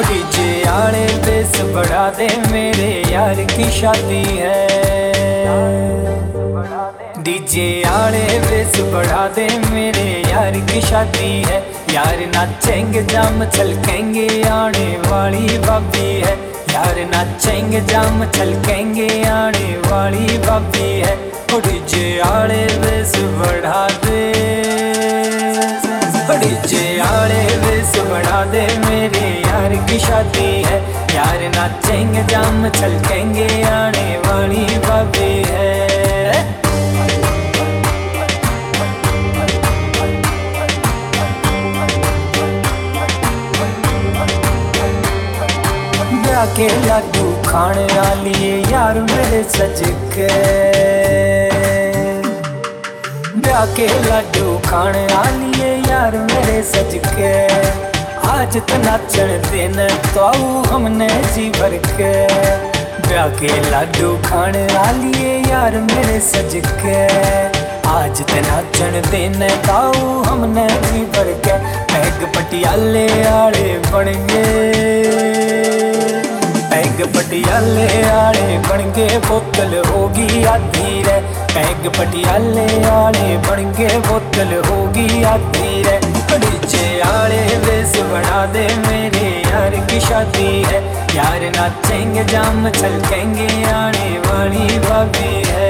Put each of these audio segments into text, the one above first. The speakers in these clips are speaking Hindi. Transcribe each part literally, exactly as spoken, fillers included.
डीजे आले बेस बढ़ा दे, मेरे यार की शादी है। डीजे आले बेस बढ़ा दे, मेरे यार की शादी है। यार नाचेंगे जाम छलकेंगे, आने वाली भाभी है। यार नाचेंगे जाम छलकेंगे, आने वाली भाभी है। ओ डीजे आले बेस बढ़ा दे, डीजे आले बेस बढ़ा दे, मेरे यार की शादी है। यार नाचेंगे जाम छलकेंगे, आने वाली भाभी है। ब्याह के लाडू खाने वाली यार मेरे सज के, ब्याह के लाडू खाने वाली यार मेरे सज के। आज तो नाचन दिन तो हमने जी भर के, ब्याह के लाडू खाने वाली यार मेरे सज के। आज तो नाचन दिन तो हमने जी भर के। पैग पटियाले आले बन गए, पैग पटियाले आले बन गए, बोतल होगी आधी रे। पैग पटियाले आले बन गए, बोतल होगी आधी रे। डीजे आले बेस बढ़ा दे, मेरे यार की शादी है। यार नाचेंगे जाम छलकेंगे, आने वाली भाभी है।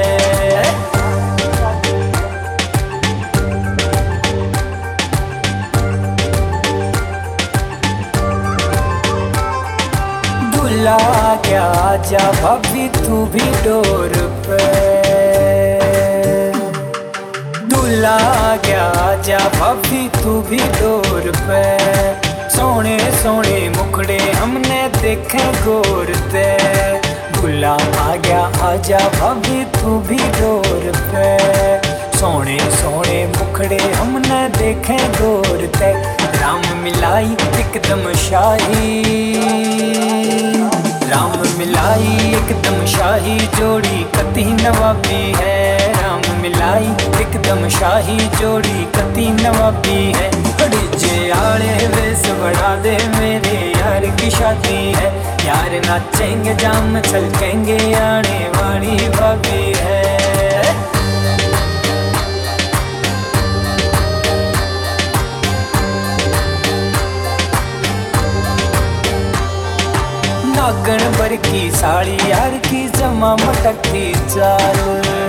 दूल्हा क्या आजा भाभी तू भी डोर पे, दूल्हा क्या आजा भाभी तू भी डोर पे। सोने सोने मुखड़े हमने देखे गोर ते, दूल्हा आ गया आजा भाभी तू भी डोर पे। सोने सोने मुखड़े हमने देखे गोर ते, राम मिलाई एकदम शाही, राम मिलाई एकदम शाही जोड़ी कती नवाबी है। राम मिलाई एकदम शाही जोड़ी कती नवाबी है। डीजे आले बेस बढ़ा दे, मेरे यार की शादी है। यार नाचेंगे जाम छलकेंगे, आने वाली भाभी है। नागण भर की साड़ी यार की जमा मटकी चाल,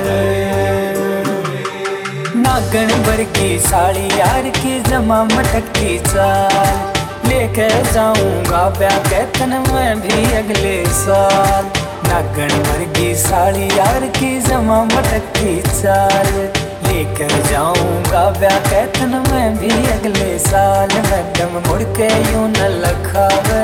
नागण भर की साड़ी यार की जमा मटकी चाल। लेके जाऊंगा ब्याह के तन मैं भी अगले साल। नागण भर की साड़ी यार की जमा मटकी चाल, लेकर जाऊंगा ब्याह के तन मैं भी अगले साल। मैडम मुड़ के यूं न लखावे,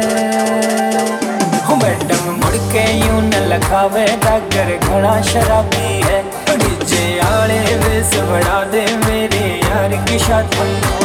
मैडम मुड़ के यूं न लखावे, डागर घना शराबी है। डीजे आले बेस बढ़ा दे, मेरे यार की शादी।